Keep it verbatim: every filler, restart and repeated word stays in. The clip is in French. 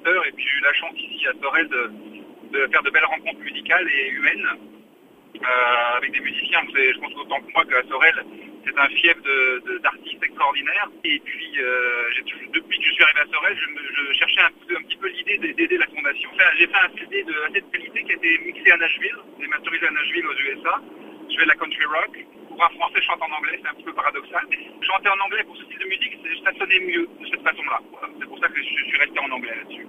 chanteur et puis j'ai eu la chance ici à Sorel de, de faire de belles rencontres musicales et humaines euh, avec des musiciens. Vous savez, je pense autant que moi qu'à Sorel, c'est un fief de, de, d'artistes extraordinaires. Et puis, euh, j'ai, depuis que je suis arrivé à Sorel, je, me, je cherchais un, peu, un petit peu l'idée d'aider la fondation. Enfin, j'ai fait un C D de assez de qualité qui a été mixé à Nashville, et masterisé à Nashville aux U S A. Je fais de la country rock. Pour un Français, je chante en anglais, c'est un petit peu paradoxal. Chanter en anglais pour ce style de musique, ça sonnait mieux de cette façon-là. Voilà. C'est pour ça que je suis resté en anglais là-dessus.